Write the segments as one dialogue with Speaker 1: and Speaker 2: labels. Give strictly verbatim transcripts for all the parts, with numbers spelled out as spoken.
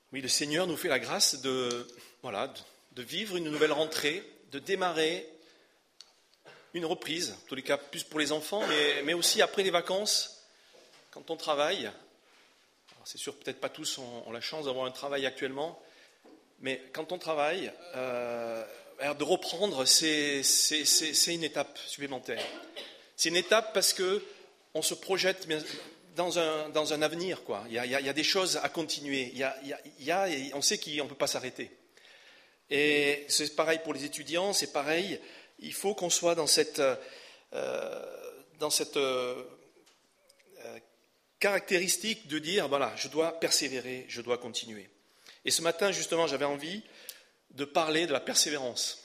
Speaker 1: Oui, le Seigneur nous fait la grâce de, voilà, de, de vivre une nouvelle rentrée, de démarrer une reprise, en tous les cas plus pour les enfants, mais, mais aussi après les vacances, quand on travaille. Alors, c'est sûr, peut-être pas tous ont, ont la chance d'avoir un travail actuellement, mais quand on travaille, euh, de reprendre, c'est, c'est, c'est, c'est une étape supplémentaire. C'est une étape parce qu'on se projette dans un, dans un avenir, quoi. Il y a, il y a, il y a des choses à continuer. Il y a, il y a, il y a, on sait qu'on ne peut pas s'arrêter. Et c'est pareil pour les étudiants, c'est pareil. Il faut qu'on soit dans cette, euh, dans cette euh, caractéristique de dire, voilà, je dois persévérer, je dois continuer. Et ce matin, justement, j'avais envie de parler de la persévérance.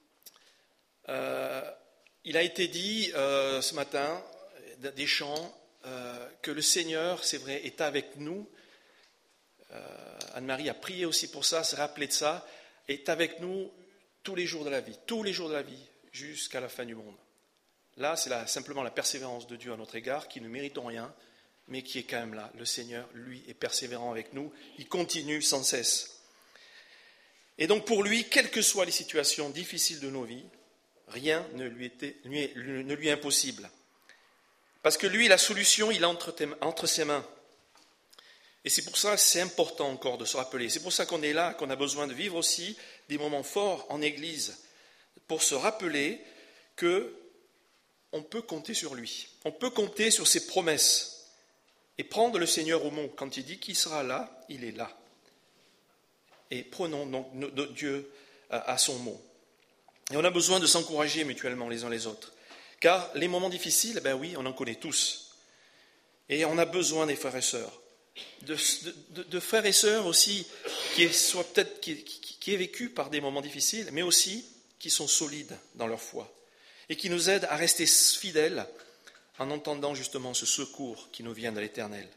Speaker 1: Euh, il a été dit euh, ce matin, des chants, euh, que le Seigneur, c'est vrai, est avec nous. Euh, Anne-Marie a prié aussi pour ça, s'est rappelée de ça, est avec nous tous les jours de la vie, tous les jours de la vie, jusqu'à la fin du monde. Là, c'est la, simplement la persévérance de Dieu à notre égard, qui ne mérite rien, mais qui est quand même là. Le Seigneur, lui, est persévérant avec nous, il continue sans cesse. Et donc pour lui, quelles que soient les situations difficiles de nos vies, rien ne lui, était, lui est, ne lui est impossible. Parce que lui, la solution, il a entre, entre ses mains. Et c'est pour ça que c'est important encore de se rappeler. C'est pour ça qu'on est là, qu'on a besoin de vivre aussi des moments forts en Église, pour se rappeler qu'on peut compter sur lui. On peut compter sur ses promesses et prendre le Seigneur au mot. Quand il dit qu'il sera là, il est là. Et prenons donc Dieu à son mot. Et on a besoin de s'encourager mutuellement les uns les autres. Car les moments difficiles, ben oui, on en connaît tous. Et on a besoin des frères et sœurs. De, de, de frères et sœurs aussi qui soient peut-être qui, qui, qui aient vécu par des moments difficiles, mais aussi qui sont solides dans leur foi. Et qui nous aident à rester fidèles en entendant justement ce secours qui nous vient de l'Éternel.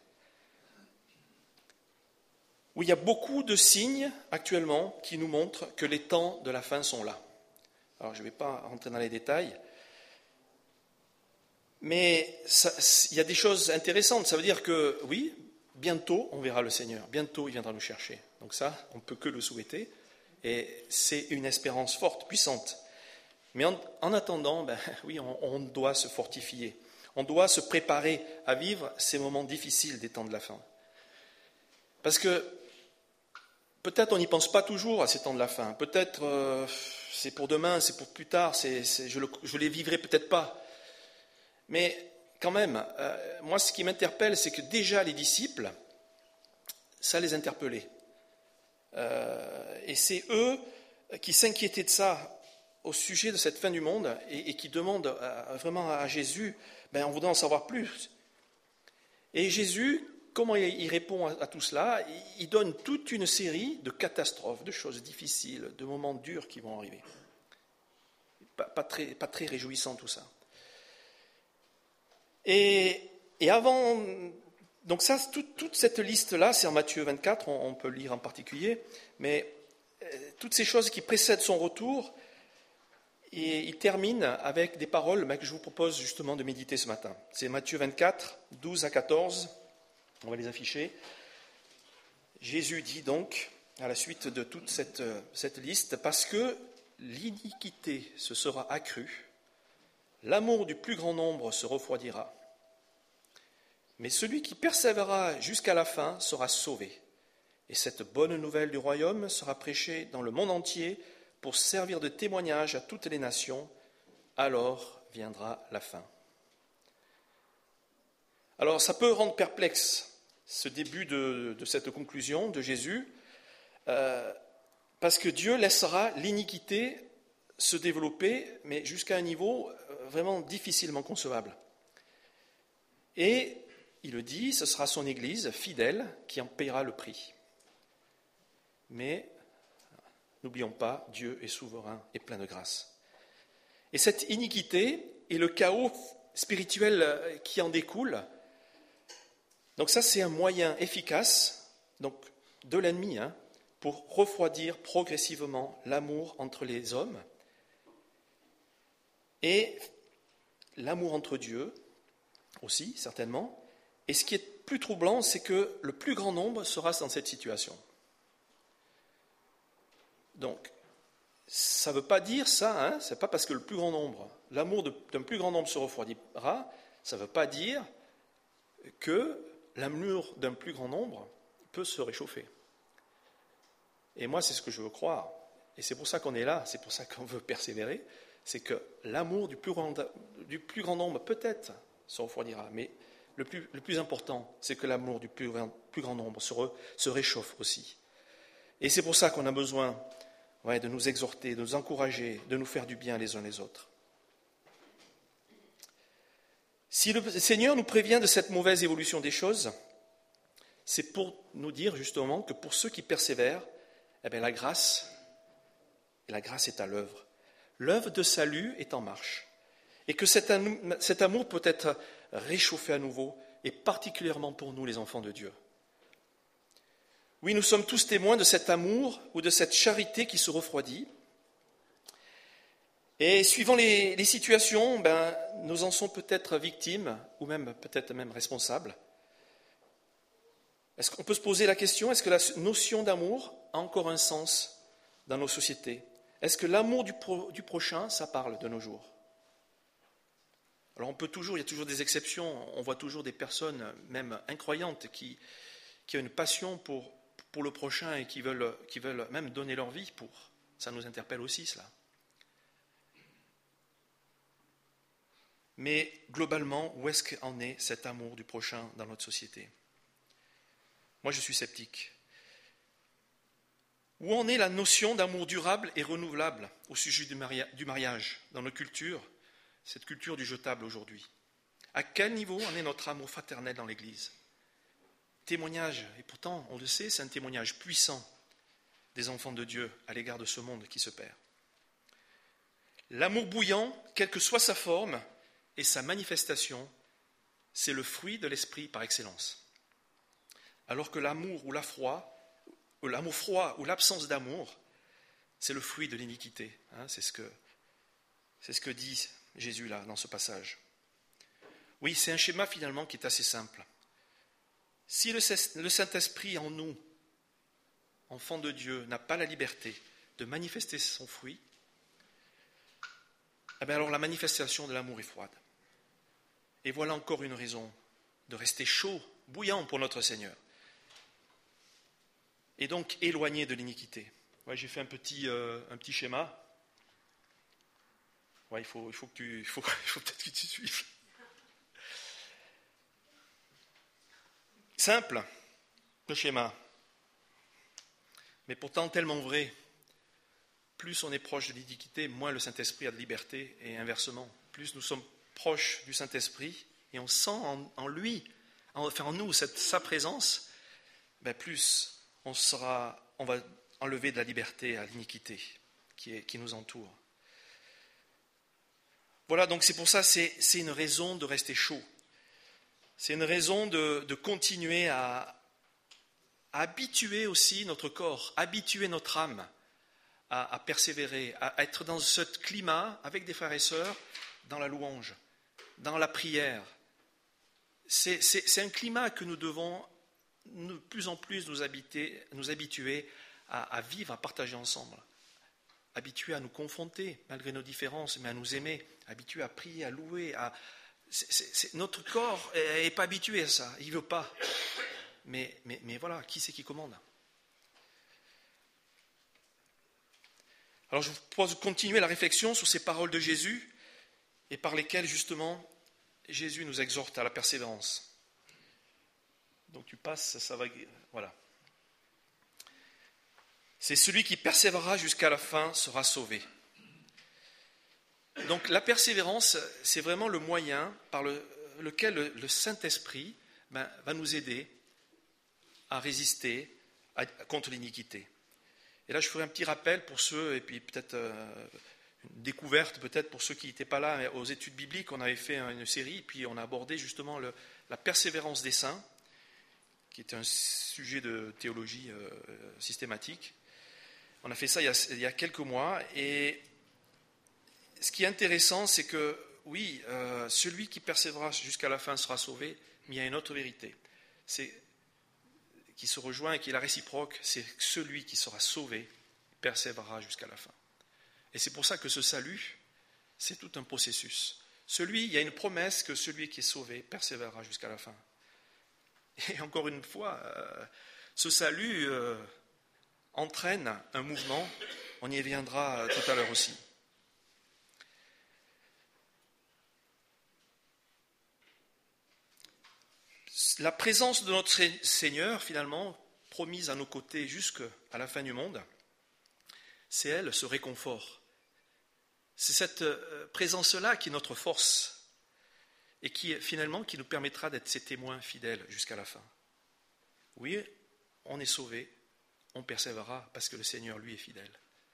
Speaker 1: Oui, il y a beaucoup de signes actuellement qui nous montrent que les temps de la fin sont là. Alors, je ne vais pas rentrer dans les détails, mais ça, il y a des choses intéressantes. Ça veut dire que, oui, bientôt, on verra le Seigneur. Bientôt, il viendra nous chercher. Donc ça, on ne peut que le souhaiter. Et c'est une espérance forte, puissante. Mais en, en attendant, ben, oui, on, on doit se fortifier. On doit se préparer à vivre ces moments difficiles des temps de la fin. Parce que peut-être on n'y pense pas toujours à ces temps de la fin. Peut-être euh, c'est pour demain, c'est pour plus tard, c'est, c'est, je ne les vivrai peut-être pas. Mais quand même, euh, moi ce qui m'interpelle, c'est que déjà les disciples, ça les interpellait. Euh, et c'est eux qui s'inquiétaient de ça au sujet de cette fin du monde et, et qui demandent à, vraiment à Jésus, ben, on voudrait en savoir plus. Et Jésus, comment il répond à tout cela? Il donne toute une série de catastrophes, de choses difficiles, de moments durs qui vont arriver. Pas, pas, très, pas très réjouissant tout ça. Et, et avant, donc ça, tout, toute cette liste-là, c'est en Matthieu vingt-quatre, on, on peut le lire en particulier, mais euh, toutes ces choses qui précèdent son retour, et il termine avec des paroles ben, que je vous propose justement de méditer ce matin. C'est Matthieu vingt-quatre, douze à quatorze. On va les afficher. Jésus dit donc, à la suite de toute cette, cette liste, parce que l'iniquité se sera accrue, l'amour du plus grand nombre se refroidira. Mais celui qui persévérera jusqu'à la fin sera sauvé. Et cette bonne nouvelle du royaume sera prêchée dans le monde entier pour servir de témoignage à toutes les nations. Alors viendra la fin. Alors ça peut rendre perplexe ce début de, de cette conclusion de Jésus, euh, parce que Dieu laissera l'iniquité se développer, mais jusqu'à un niveau vraiment difficilement concevable. Et il le dit, ce sera son Église fidèle qui en paiera le prix. Mais n'oublions pas, Dieu est souverain et plein de grâce. Et cette iniquité et le chaos spirituel qui en découle, donc ça c'est un moyen efficace donc, de l'ennemi hein, pour refroidir progressivement l'amour entre les hommes et l'amour entre Dieu aussi, certainement. Et ce qui est plus troublant, c'est que le plus grand nombre sera dans cette situation. Donc, ça ne veut pas dire ça, hein, ce n'est pas parce que le plus grand nombre, l'amour de, d'un plus grand nombre se refroidira, ça ne veut pas dire que l'amour d'un plus grand nombre peut se réchauffer. Et moi, c'est ce que je veux croire. Et c'est pour ça qu'on est là, c'est pour ça qu'on veut persévérer, c'est que l'amour du plus grand, du plus grand nombre peut-être se refroidira, mais le plus, le plus important, c'est que l'amour du plus, plus grand nombre se, re, se réchauffe aussi. Et c'est pour ça qu'on a besoin ouais, de nous exhorter, de nous encourager, de nous faire du bien les uns les autres. Si le Seigneur nous prévient de cette mauvaise évolution des choses, c'est pour nous dire justement que pour ceux qui persévèrent, eh bien, la grâce, la grâce est à l'œuvre. L'œuvre de salut est en marche. Et que cet amour peut être réchauffé à nouveau, et particulièrement pour nous, les enfants de Dieu. Oui, nous sommes tous témoins de cet amour ou de cette charité qui se refroidit. Et suivant les, les situations, ben, nous en sommes peut-être victimes, ou même peut-être même responsables. Est-ce qu'on peut se poser la question, est-ce que la notion d'amour a encore un sens dans nos sociétés? Est-ce que l'amour du, pro, du prochain, ça parle de nos jours? Alors on peut toujours, il y a toujours des exceptions, on voit toujours des personnes, même incroyantes, qui, qui ont une passion pour, pour le prochain et qui veulent, qui veulent même donner leur vie pour. Ça nous interpelle aussi, cela. Mais globalement, où est-ce qu'en est cet amour du prochain dans notre société? Moi, je suis sceptique. Où en est la notion d'amour durable et renouvelable au sujet du mariage dans nos cultures, cette culture du jetable aujourd'hui? À quel niveau en est notre amour fraternel dans l'Église? Témoignage, et pourtant, on le sait, c'est un témoignage puissant des enfants de Dieu à l'égard de ce monde qui se perd. L'amour bouillant, quelle que soit sa forme et sa manifestation, c'est le fruit de l'esprit par excellence. Alors que l'amour ou la froid, ou l'amour froid ou l'absence d'amour, c'est le fruit de l'iniquité. Hein, c'est ce que, c'est ce que dit Jésus là, dans ce passage. Oui, c'est un schéma finalement qui est assez simple. Si le, le Saint-Esprit en nous, enfant de Dieu, n'a pas la liberté de manifester son fruit, eh bien alors la manifestation de l'amour est froide. Et voilà encore une raison de rester chaud, bouillant pour notre Seigneur. Et donc éloigné de l'iniquité. Ouais, j'ai fait un petit, euh, un petit schéma. Ouais, il faut, il faut que tu, il faut, il faut peut-être que tu suives. Simple, le schéma. Mais pourtant tellement vrai. Plus on est proche de l'iniquité, moins le Saint-Esprit a de liberté, et inversement. Plus nous sommes proches du Saint-Esprit, et on sent en, en lui, en, enfin en nous, cette, sa présence, ben plus on, sera, on va enlever de la liberté à l'iniquité qui, est, qui nous entoure. Voilà, donc c'est pour ça, c'est, c'est une raison de rester chaud. C'est une raison de, de continuer à, à habituer aussi notre corps, habituer notre âme à, à persévérer, à, à être dans ce climat avec des frères et sœurs, dans la louange, dans la prière. C'est, c'est, c'est un climat que nous devons de plus en plus nous, habiter, nous habituer à, à vivre, à partager ensemble, habitués à nous confronter malgré nos différences, mais à nous aimer, habitués à prier, à louer. À... C'est, c'est, c'est... Notre corps n'est pas habitué à ça, il ne veut pas. Mais, mais, mais voilà, qui c'est qui commande? Alors je vous propose de continuer la réflexion sur ces paroles de Jésus et par lesquelles justement Jésus nous exhorte à la persévérance. Donc tu passes, ça va... Voilà. C'est celui qui persévérera jusqu'à la fin sera sauvé. Donc la persévérance, c'est vraiment le moyen par le, lequel le, le Saint-Esprit ben, va nous aider à résister à, contre l'iniquité. Et là, je ferai un petit rappel pour ceux, et puis peut-être euh, une découverte peut-être pour ceux qui n'étaient pas là, mais aux études bibliques, on avait fait une série, puis on a abordé justement le, la persévérance des saints, qui est un sujet de théologie euh, systématique. On a fait ça il y a, il y a quelques mois, et ce qui est intéressant, c'est que, oui, euh, celui qui persévérera jusqu'à la fin sera sauvé, mais il y a une autre vérité, c'est, qui se rejoint et qui est la réciproque, c'est celui qui sera sauvé persévérera jusqu'à la fin. Et c'est pour ça que ce salut, c'est tout un processus. Celui, il y a une promesse que celui qui est sauvé persévérera jusqu'à la fin. Et encore une fois, euh, ce salut euh, entraîne un mouvement, on y reviendra tout à l'heure aussi. La présence de notre Seigneur, finalement, promise à nos côtés jusqu'à la fin du monde, c'est elle, ce réconfort. C'est cette présence-là qui est notre force et qui, finalement, qui nous permettra d'être ses témoins fidèles jusqu'à la fin. Oui, on est sauvé, on persévérera parce que le Seigneur, lui, est fidèle.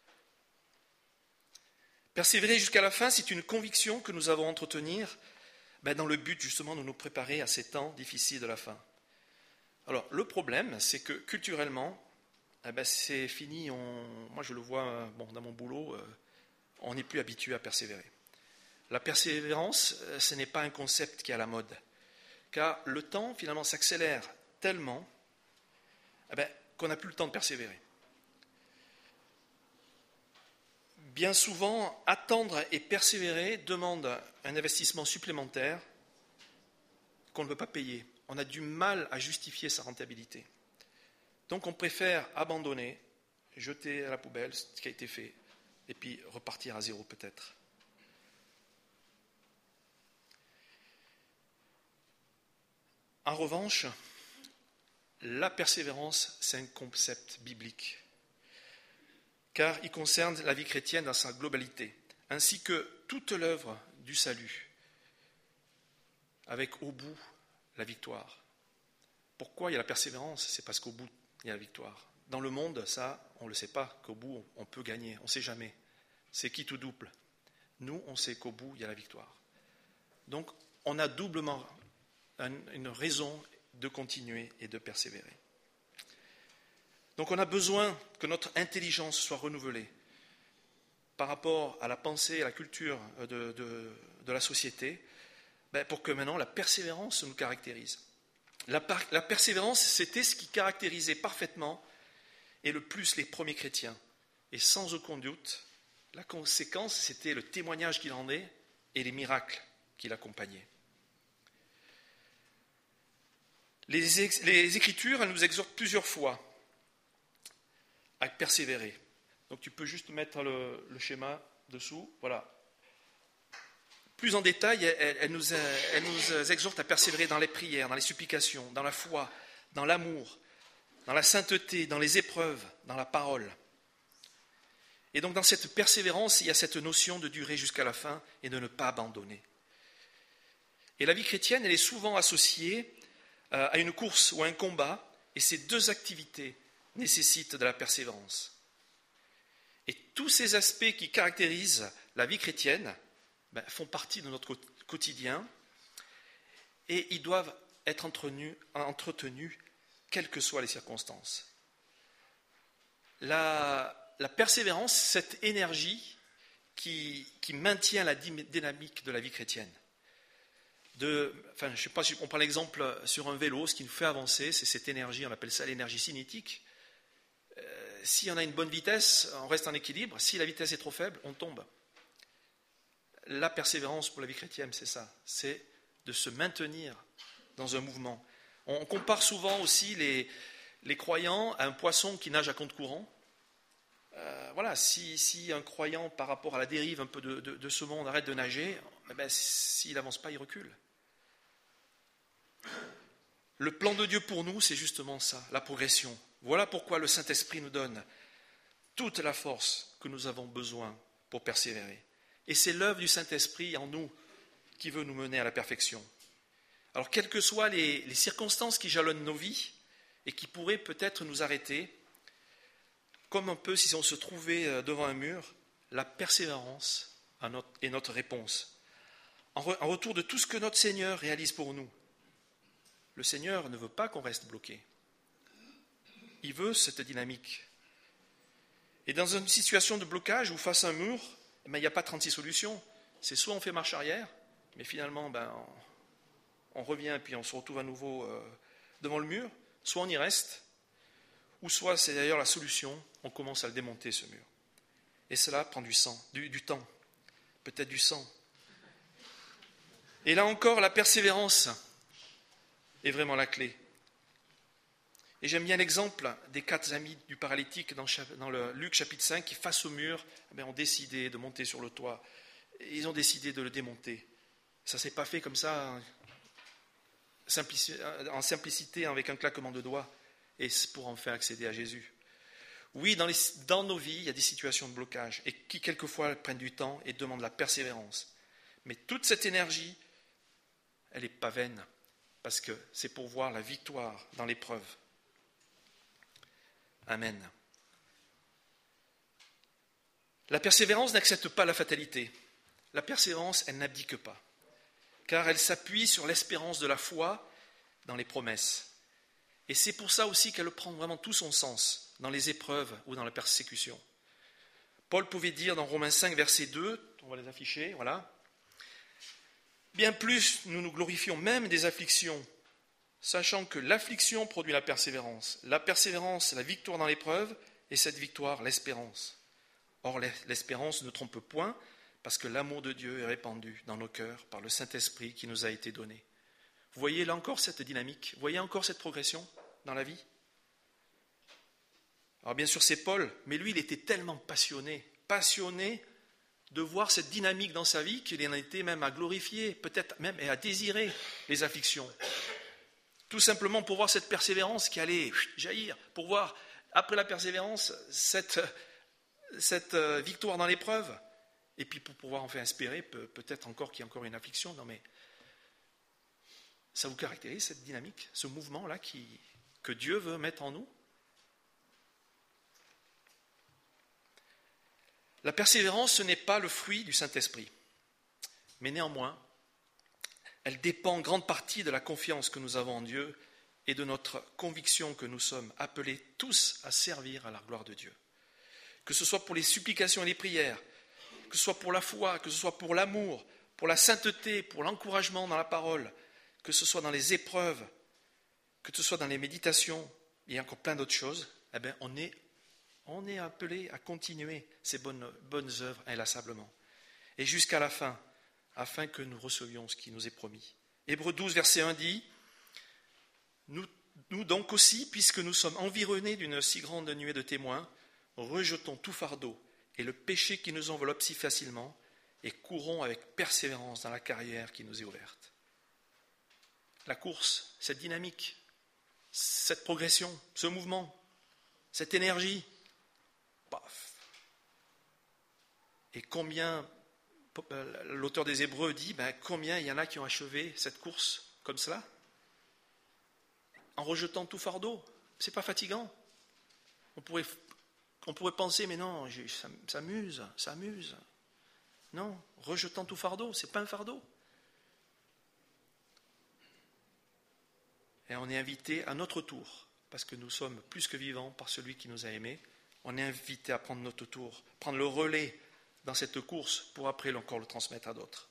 Speaker 1: Persévérer jusqu'à la fin, c'est une conviction que nous avons à entretenir ben, dans le but, justement, de nous préparer à ces temps difficiles de la fin. Alors, le problème, c'est que culturellement, eh ben, c'est fini, on, moi je le vois bon, dans mon boulot, euh, on n'est plus habitué à persévérer. La persévérance, ce n'est pas un concept qui est à la mode, car le temps finalement s'accélère tellement eh ben, qu'on n'a plus le temps de persévérer. Bien souvent, attendre et persévérer demande un investissement supplémentaire qu'on ne veut pas payer. On a du mal à justifier sa rentabilité. Donc on préfère abandonner, jeter à la poubelle ce qui a été fait, et puis repartir à zéro peut-être. En revanche, la persévérance, c'est un concept biblique, car il concerne la vie chrétienne dans sa globalité, ainsi que toute l'œuvre du salut, avec au bout la victoire. Pourquoi il y a la persévérance? C'est parce qu'au bout, il y a la victoire. Dans le monde, ça, on ne le sait pas, qu'au bout, on peut gagner. On ne sait jamais. C'est qui tout double. Nous, on sait qu'au bout, il y a la victoire. Donc, on a doublement une raison de continuer et de persévérer. Donc, on a besoin que notre intelligence soit renouvelée par rapport à la pensée, à la culture de, de, de la société, ben, pour que maintenant la persévérance nous caractérise. La, la persévérance, c'était ce qui caractérisait parfaitement et le plus les premiers chrétiens. Et sans aucun doute, la conséquence, c'était le témoignage qu'il en est et les miracles qui l'accompagnaient. Les, les Écritures, elles nous exhortent plusieurs fois à persévérer. Donc tu peux juste mettre le, le schéma dessous, voilà. Plus en détail, elle, elle, nous, elle nous exhorte à persévérer dans les prières, dans les supplications, dans la foi, dans l'amour, dans la sainteté, dans les épreuves, dans la parole. Et donc dans cette persévérance, il y a cette notion de durer jusqu'à la fin et de ne pas abandonner. Et la vie chrétienne, elle est souvent associée à une course ou à un combat, et ces deux activités nécessitent de la persévérance. Et tous ces aspects qui caractérisent la vie chrétienne ben, font partie de notre quotidien et ils doivent être entretenus, entretenus quelles que soient les circonstances. La, la persévérance, cette énergie qui, qui maintient la dynamique de la vie chrétienne. De, enfin, je ne sais pas si on prend l'exemple sur un vélo, ce qui nous fait avancer, c'est cette énergie, on appelle ça l'énergie cinétique. Euh, si on a une bonne vitesse, on reste en équilibre. Si la vitesse est trop faible, on tombe. La persévérance pour la vie chrétienne, c'est ça, c'est de se maintenir dans un mouvement. On compare souvent aussi les, les croyants à un poisson qui nage à contre-courant. Euh, voilà, si, si un croyant par rapport à la dérive un peu de, de, de ce monde arrête de nager, eh ben, s'il n'avance pas, il recule. Le plan de Dieu pour nous, c'est justement ça, la progression. Voilà pourquoi le Saint-Esprit nous donne toute la force que nous avons besoin pour persévérer. Et c'est l'œuvre du Saint-Esprit en nous qui veut nous mener à la perfection. Alors, quelles que soient les, les circonstances qui jalonnent nos vies et qui pourraient peut-être nous arrêter, comme un peu si on se trouvait devant un mur, la persévérance est notre réponse. En retour de tout ce que notre Seigneur réalise pour nous, le Seigneur ne veut pas qu'on reste bloqué. Il veut cette dynamique. Et dans une situation de blocage ou face à un mur, eh bien, il n'y a pas trente-six solutions. C'est soit on fait marche arrière, mais finalement ben, on, on revient et puis on se retrouve à nouveau euh, devant le mur, soit on y reste, ou soit c'est d'ailleurs la solution, on commence à le démonter ce mur. Et cela prend du sang, du, du temps, peut-être du sang. Et là encore, la persévérance est vraiment la clé. Et j'aime bien l'exemple des quatre amis du paralytique dans, dans le Luc chapitre cinq qui, face au mur, eh bien, ont décidé de monter sur le toit. Ils ont décidé de le démonter. Ça ne s'est pas fait comme ça, en simplicité, avec un claquement de doigts, et pour enfin accéder à Jésus. Oui, dans, les, dans nos vies, il y a des situations de blocage, et qui quelquefois prennent du temps et demandent la persévérance. Mais toute cette énergie, elle n'est pas vaine, parce que c'est pour voir la victoire dans l'épreuve. Amen. La persévérance n'accepte pas la fatalité. La persévérance, elle n'abdique pas, car elle s'appuie sur l'espérance de la foi dans les promesses. Et c'est pour ça aussi qu'elle prend vraiment tout son sens dans les épreuves ou dans la persécution. Paul pouvait dire dans Romains cinq, verset deux, on va les afficher, voilà. Bien plus, nous nous glorifions même des afflictions, sachant que l'affliction produit la persévérance, la persévérance, la victoire dans l'épreuve, et cette victoire, l'espérance. Or, l'espérance ne trompe point, parce que l'amour de Dieu est répandu dans nos cœurs par le Saint-Esprit qui nous a été donné. Vous voyez là encore cette dynamique, vous voyez encore cette progression dans la vie? Alors bien sûr c'est Paul, mais lui il était tellement passionné, passionné de voir cette dynamique dans sa vie qu'il en était même à glorifier, peut-être même et à désirer les afflictions. Tout simplement pour voir cette persévérance qui allait jaillir, pour voir après la persévérance cette, cette victoire dans l'épreuve, et puis pour pouvoir enfin espérer peut-être encore qu'il y a encore une affliction. Non mais ça vous caractérise cette dynamique, ce mouvement-là qui, que Dieu veut mettre en nous? La persévérance, ce n'est pas le fruit du Saint-Esprit, mais néanmoins, elle dépend en grande partie de la confiance que nous avons en Dieu et de notre conviction que nous sommes appelés tous à servir à la gloire de Dieu. Que ce soit pour les supplications et les prières, que ce soit pour la foi, que ce soit pour l'amour, pour la sainteté, pour l'encouragement dans la parole, que ce soit dans les épreuves, que ce soit dans les méditations, et encore plein d'autres choses, eh bien, on est, on est appelé à continuer ces bonnes, bonnes œuvres inlassablement. Et jusqu'à la fin, afin que nous recevions ce qui nous est promis. Hébreux douze, verset un dit, nous, nous donc aussi, puisque nous sommes environnés d'une si grande nuée de témoins, rejetons tout fardeau et le péché qui nous enveloppe si facilement, et courons avec persévérance dans la carrière qui nous est ouverte. La course, cette dynamique, cette progression, ce mouvement, cette énergie, paf. Et combien, l'auteur des Hébreux dit, ben, combien il y en a qui ont achevé cette course comme cela, en rejetant tout fardeau. C'est pas fatigant. On pourrait, on pourrait penser, mais non, ça, ça amuse, ça amuse. Non, rejetant tout fardeau, c'est pas un fardeau. Et on est invité à notre tour, parce que nous sommes plus que vivants par celui qui nous a aimés. On est invité à prendre notre tour, prendre le relais dans cette course pour après encore le transmettre à d'autres.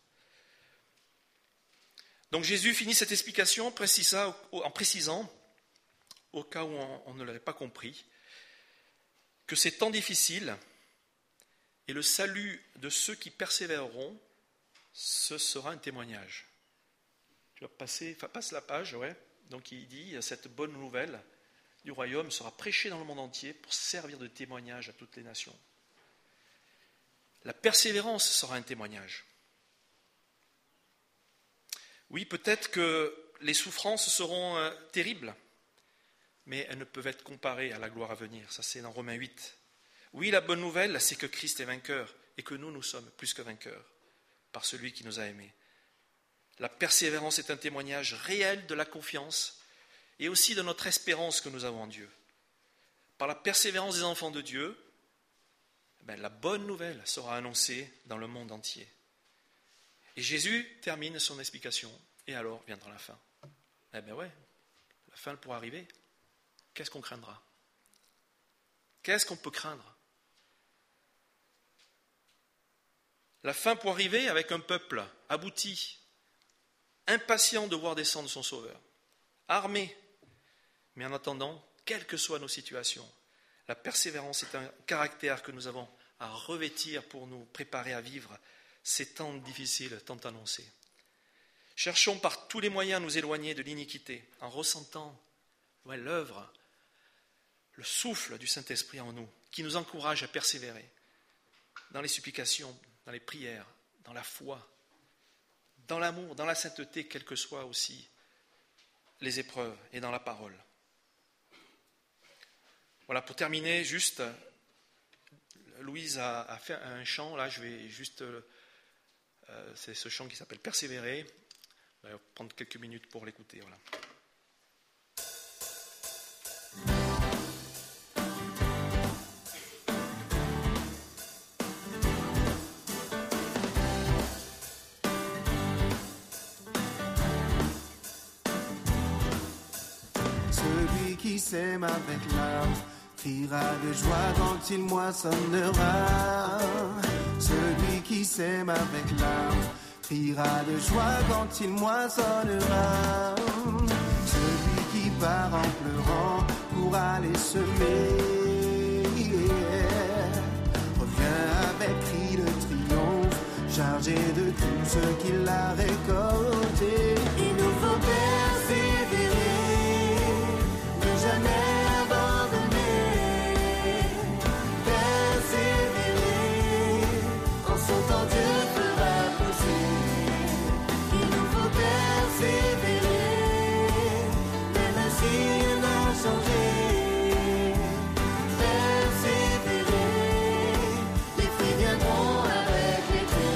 Speaker 1: Donc Jésus finit cette explication en précisant, au cas où on ne l'avait pas compris, que ces temps difficiles et le salut de ceux qui persévéreront, ce sera un témoignage. Tu vas passer, enfin, passe la page, ouais. Donc il dit, cette bonne nouvelle du royaume sera prêchée dans le monde entier pour servir de témoignage à toutes les nations. La persévérance sera un témoignage. Oui, peut-être que les souffrances seront euh, terribles, mais elles ne peuvent être comparées à la gloire à venir. Ça, c'est dans Romains huit. Oui, la bonne nouvelle, c'est que Christ est vainqueur et que nous, nous sommes plus que vainqueurs par celui qui nous a aimés. La persévérance est un témoignage réel de la confiance et aussi de notre espérance que nous avons en Dieu. Par la persévérance des enfants de Dieu, ben, la bonne nouvelle sera annoncée dans le monde entier. Et Jésus termine son explication, et alors viendra la fin. Eh bien ouais, la fin pourra arriver. Qu'est-ce qu'on craindra? Qu'est-ce qu'on peut craindre? La fin pour arriver avec un peuple abouti, impatient de voir descendre son Sauveur, armé, mais en attendant, quelles que soient nos situations. La persévérance est un caractère que nous avons à revêtir pour nous préparer à vivre ces temps difficiles tant annoncés. Cherchons par tous les moyens à nous éloigner de l'iniquité en ressentant ouais, l'œuvre, le souffle du Saint-Esprit en nous qui nous encourage à persévérer dans les supplications, dans les prières, dans la foi, dans l'amour, dans la sainteté, quelles que soient aussi les épreuves et dans la parole. Voilà, pour terminer, juste, Louise a, a fait un chant, là je vais juste, euh, c'est ce chant qui s'appelle « Persévérer ». On va prendre quelques minutes pour l'écouter, voilà.
Speaker 2: Celui qui sème avec larmes criera de joie quand il moissonnera. Celui qui sème avec larmes criera de joie quand il moissonnera. Celui qui part en pleurant pour aller semer revient avec cri de triomphe, chargé de tout ce qu'il a récolté. Il nous faut persévérer, ne jamais abandonner, persévérer, en son temps Dieu fera pousser. Il nous faut persévérer, même si rien n'a changé, persévérer, les fruits viendront avec l'été.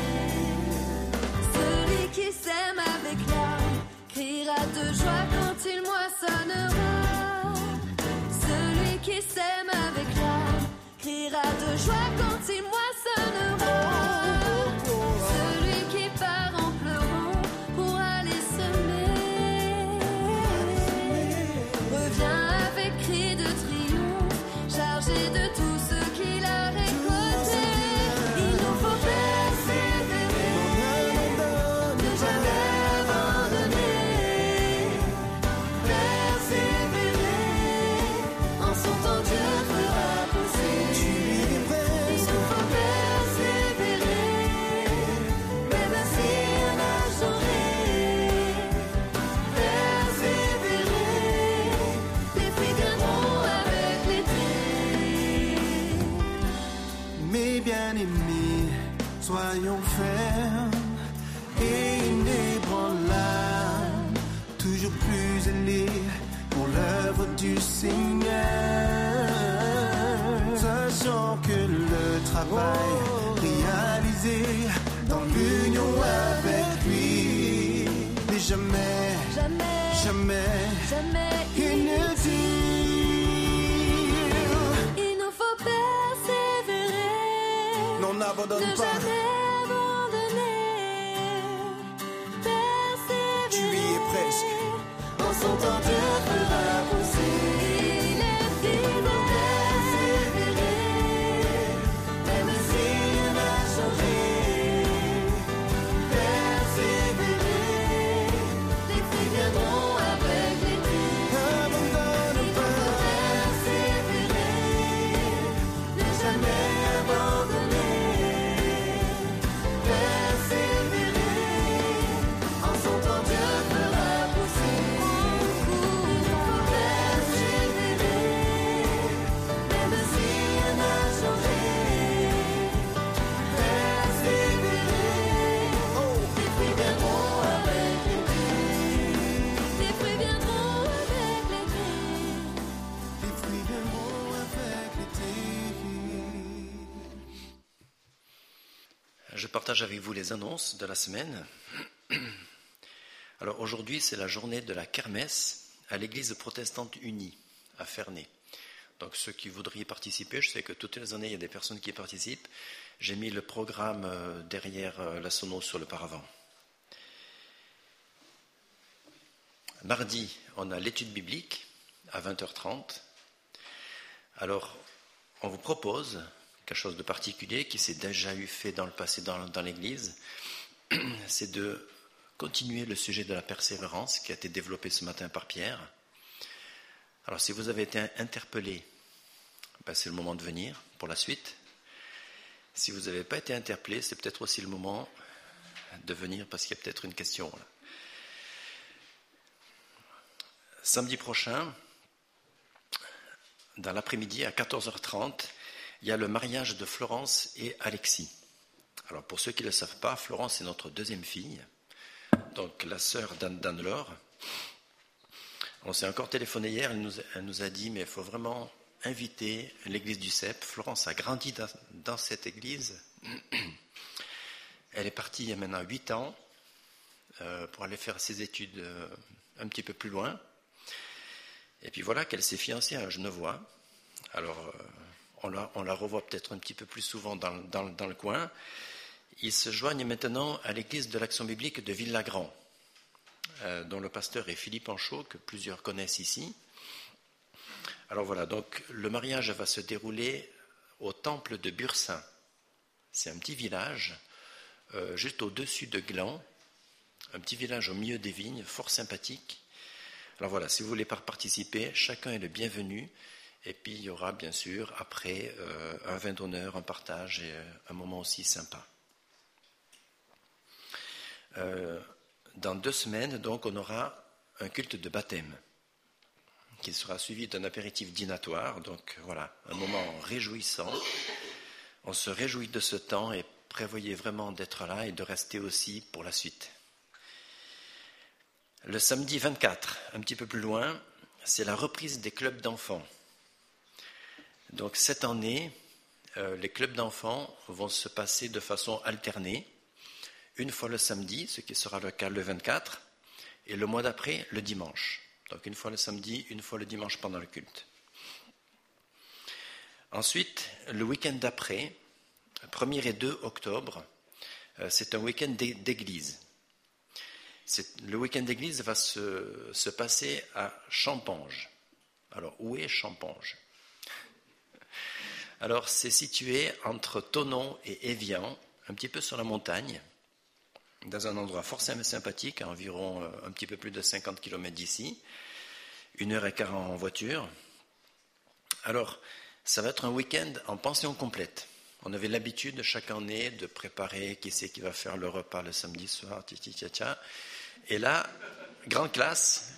Speaker 3: Celui qui sème avec larmes criera de joie quand il moissonnera. Celui qui sème avec larmes criera de joie quand il moissonnera. Celui qui part en pleurant pour aller semer revient avec cri de triomphe, chargé de tout ce qu'il a récolté. Il nous faut persévérer, ne jamais abandonner, persévérer, en son temps Dieu fera pousser. Il nous faut persévérer, même si rien n'a changé, persévérer, les fruits viendront avec l'été.
Speaker 2: Mes bien-aimés, soyons fermes et inébranlables, toujours plus élevés pour l'œuvre du Seigneur. Sachant que le travail réalisé dans l'union avec lui n'est jamais,
Speaker 3: Jamais,
Speaker 2: jamais
Speaker 3: jamais
Speaker 2: inutile.
Speaker 3: il nous faut persévérer,
Speaker 2: Non, n'abandonne
Speaker 3: ne
Speaker 2: pas.
Speaker 3: jamais abandonner, persévérer.
Speaker 2: Tu y es presque.
Speaker 3: En son temps Dieu fera pousser. Il est vivant, persévérer, même si rien n'a changé, persévérer, les fruits viendront avec l'été.
Speaker 2: Abandonne
Speaker 3: Il faut
Speaker 2: pas.
Speaker 3: persévérer, ne jamais abandonner, persévérer, en son temps Dieu fera pousser. Il faut persévérer, même si rien n'a changé, persévérer, les fruits viendront avec l'été. Les fruits viendront avec l'été.
Speaker 2: Les fruits viendront avec l'été.
Speaker 4: Je partage avec vous les annonces de la semaine. Alors aujourd'hui, c'est la journée de la kermesse à l'église protestante unie à Ferney. Donc ceux qui voudraient y participer, je sais que toutes les années, il y a des personnes qui y participent. J'ai mis le programme euh, derrière euh, la sono sur le paravent. Mardi, on a l'étude biblique à vingt heures trente. Alors, on vous propose quelque chose de particulier qui s'est déjà eu fait dans le passé dans, dans l'Église, c'est de continuer le sujet de la persévérance qui a été développé ce matin par Pierre, Alors, si vous avez été interpellé, ben, c'est le moment de venir pour la suite. Si vous n'avez pas été interpellé, c'est peut-être aussi le moment de venir parce qu'il y a peut-être une question. Là. Samedi prochain, dans l'après-midi, à quatorze heures trente, il y a le mariage de Florence et Alexis. Alors, pour ceux qui ne le savent pas, Florence est notre deuxième fille, donc la sœur d'Anne-Laure. On s'est encore téléphoné hier, elle nous, elle nous a dit, mais il faut vraiment inviter l'église du C E P. Florence a grandi dans, dans cette église. Elle est partie il y a maintenant huit ans euh, pour aller faire ses études euh, un petit peu plus loin. Et puis voilà qu'elle s'est fiancée à un Genevois. Alors, euh, on, la, on la revoit peut-être un petit peu plus souvent dans, dans, dans le coin. Ils se joignent maintenant à l'église de l'Action biblique de Villagrand, euh, dont le pasteur est Philippe Anchaud, que plusieurs connaissent ici. Alors voilà, donc le mariage va se dérouler au temple de Bursin. C'est un petit village, euh, juste au-dessus de Gland, un petit village au milieu des vignes, fort sympathique. Alors voilà, si vous voulez participer, chacun est le bienvenu. Et puis il y aura bien sûr après euh, un vin d'honneur, un partage et euh, un moment aussi sympa. Euh, dans deux semaines, donc, on aura un culte de baptême qui sera suivi d'un apéritif dînatoire. Donc voilà, un moment réjouissant. On se réjouit de ce temps et prévoyez vraiment d'être là et de rester aussi pour la suite. Le samedi vingt-quatre, un petit peu plus loin, c'est la reprise des clubs d'enfants. Donc cette année, euh, les clubs d'enfants vont se passer de façon alternée. Une fois le samedi, ce qui sera le cas le vingt-quatre, et le mois d'après, le dimanche. Donc une fois le samedi, une fois le dimanche pendant le culte. Ensuite, le week-end d'après, premier et deux octobre, euh, c'est un week-end d'église. C'est, le week-end d'église va se, se passer à Champange. Alors, où est Champange ? Alors, c'est situé entre Thonon et Évian, un petit peu sur la montagne, dans un endroit fort sympathique, à environ un petit peu plus de cinquante kilomètres d'ici, une heure et quart en voiture. Alors, ça va être un week-end en pension complète. On avait l'habitude chaque année de préparer qui c'est qui va faire le repas le samedi soir, titi tia tia. Et là, grande classe,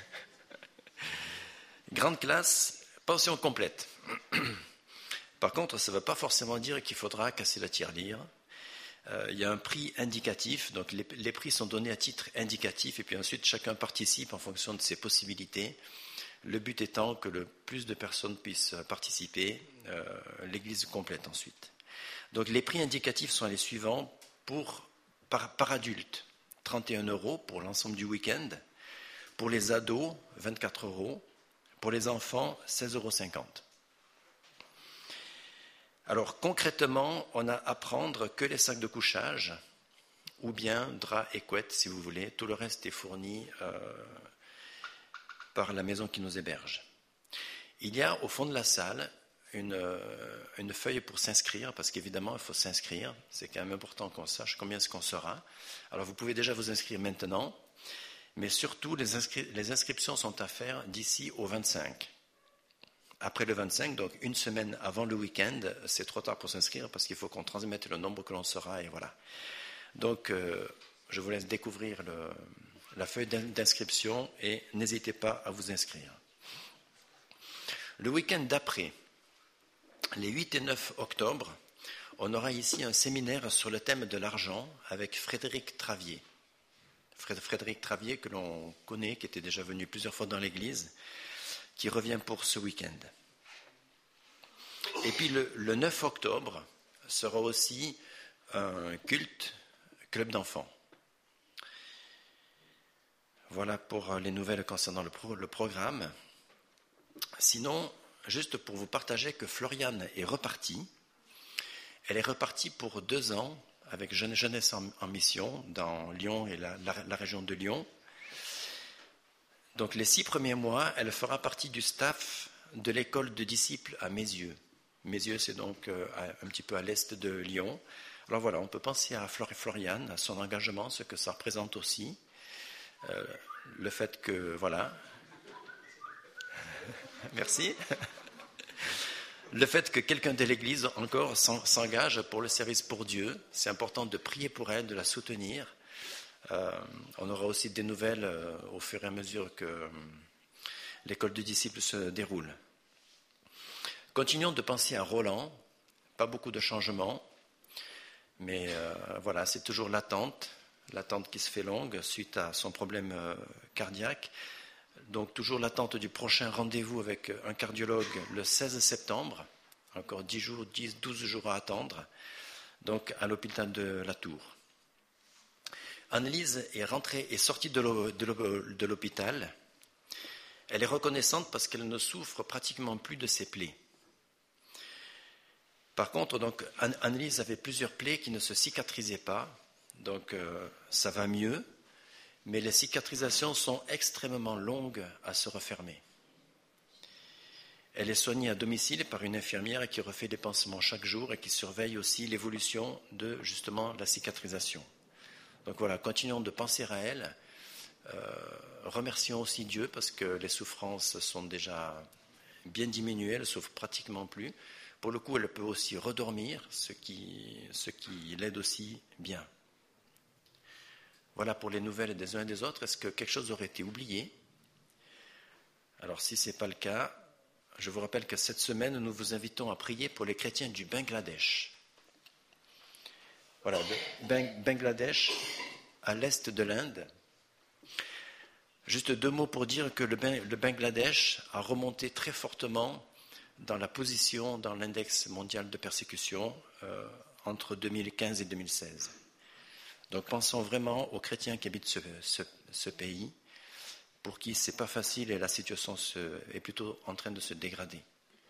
Speaker 4: grande classe, pension complète. Par contre, ça ne veut pas forcément dire qu'il faudra casser la tirelire. Euh, il y a un prix indicatif, donc les, les prix sont donnés à titre indicatif, et puis ensuite chacun participe en fonction de ses possibilités. Le but étant que le plus de personnes puissent participer, euh, l'église complète ensuite. Donc les prix indicatifs sont les suivants pour, par, par adulte. trente et un euros pour l'ensemble du week-end. Pour les ados, vingt-quatre euros. Pour les enfants, seize euros cinquante. Alors concrètement, on a à prendre que les sacs de couchage, ou bien draps et couettes si vous voulez. Tout le reste est fourni euh, par la maison qui nous héberge. Il y a au fond de la salle une, euh, une feuille pour s'inscrire, parce qu'évidemment il faut s'inscrire. C'est quand même important qu'on sache combien est-ce qu'on sera. Alors vous pouvez déjà vous inscrire maintenant, mais surtout les, inscri- les inscriptions sont à faire d'ici au vingt-cinq. Après le vingt-cinq, donc une semaine avant le week-end, c'est trop tard pour s'inscrire parce qu'il faut qu'on transmette le nombre que l'on sera et voilà. Donc euh, je vous laisse découvrir le, la feuille d'inscription et n'hésitez pas à vous inscrire. Le week-end d'après, les huit et neuf octobre, on aura ici un séminaire sur le thème de l'argent avec Frédéric Travier. Frédéric Travier, que l'on connaît, qui était déjà venu plusieurs fois dans l'église, qui revient pour ce week-end. Et puis le, le neuf octobre sera aussi un culte club d'enfants. Voilà pour les nouvelles concernant le, pro, le programme. Sinon, juste pour vous partager que Floriane est repartie. Elle est repartie pour deux ans avec Jeunesse en, en mission dans Lyon et la, la, la région de Lyon. Donc les six premiers mois, elle fera partie du staff de l'école de disciples à Mézieux. Mézieux, c'est donc euh, un petit peu à l'est de Lyon. Alors voilà, on peut penser à Floriane, à son engagement, ce que ça représente aussi. Euh, le fait que, voilà... Merci. Le fait que quelqu'un de l'Église encore s'engage pour le service pour Dieu, c'est important de prier pour elle, de la soutenir. Euh, on aura aussi des nouvelles euh, au fur et à mesure que euh, l'école du disciple se déroule. Continuons de penser à Roland. Pas beaucoup de changements, mais euh, voilà, c'est toujours l'attente, l'attente qui se fait longue suite à son problème euh, cardiaque. Donc toujours l'attente du prochain rendez-vous avec un cardiologue le seize septembre, encore dix jours, dix, douze jours à attendre, donc à l'hôpital de la Tour. Annelise est rentrée et sortie de l'hôpital. Elle est reconnaissante parce qu'elle ne souffre pratiquement plus de ses plaies. Par contre, donc, Annelise avait plusieurs plaies qui ne se cicatrisaient pas, donc euh, ça va mieux. Mais les cicatrisations sont extrêmement longues à se refermer. Elle est soignée à domicile par une infirmière qui refait des pansements chaque jour et qui surveille aussi l'évolution de justement la cicatrisation. Donc voilà, continuons de penser à elle. Euh, remercions aussi Dieu parce que les souffrances sont déjà bien diminuées, elle ne souffre pratiquement plus. Pour le coup, elle peut aussi redormir, ce qui, ce qui l'aide aussi bien. Voilà pour les nouvelles des uns et des autres. Est-ce que quelque chose aurait été oublié? Alors, si ce n'est pas le cas, je vous rappelle que cette semaine, nous vous invitons à prier pour les chrétiens du Bangladesh. Voilà, le Bangladesh, à l'est de l'Inde. Juste deux mots pour dire que le Bangladesh a remonté très fortement dans la position dans l'index mondial de persécution euh, entre deux mille quinze et deux mille seize. Donc pensons vraiment aux chrétiens qui habitent ce, ce, ce pays, pour qui ce n'est pas facile et la situation se, est plutôt en train de se dégrader.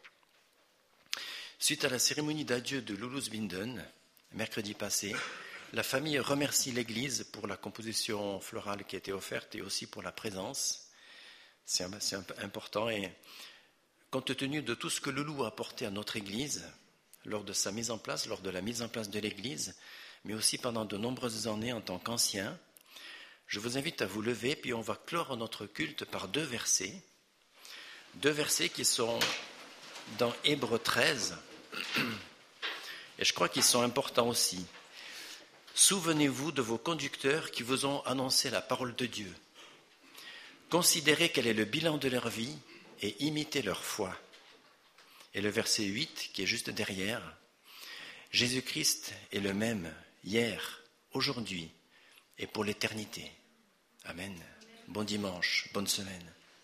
Speaker 4: Suite à la cérémonie d'adieu de Lulus Binden, mercredi passé, la famille remercie l'Église pour la composition florale qui a été offerte et aussi pour la présence. C'est, un, c'est un peu important et compte tenu de tout ce que Loulou a apporté à notre Église, lors de sa mise en place, lors de la mise en place de l'Église, mais aussi pendant de nombreuses années en tant qu'ancien, je vous invite à vous lever, puis on va clore notre culte par deux versets, deux versets qui sont dans Hébreux treize, et je crois qu'ils sont importants aussi. Souvenez-vous de vos conducteurs qui vous ont annoncé la parole de Dieu. Considérez quel est le bilan de leur vie et imitez leur foi. Et le verset huit, qui est juste derrière, Jésus-Christ est le même hier, aujourd'hui et pour l'éternité. Amen. Bon dimanche, bonne semaine.